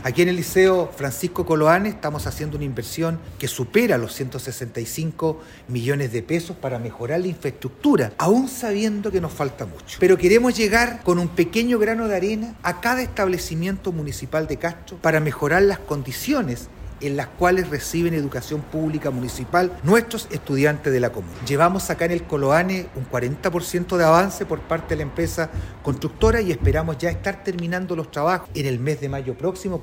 Aquí en el Liceo Francisco Coloane estamos haciendo una inversión que supera los 165 millones de pesos para mejorar la infraestructura, aún sabiendo que nos falta mucho. Pero queremos llegar con un pequeño grano de arena a cada establecimiento municipal de Castro para mejorar las condiciones en las cuales reciben educación pública municipal nuestros estudiantes de la comuna. Llevamos acá en el Coloane un 40% de avance por parte de la empresa constructora y esperamos ya estar terminando los trabajos en el mes de mayo próximo.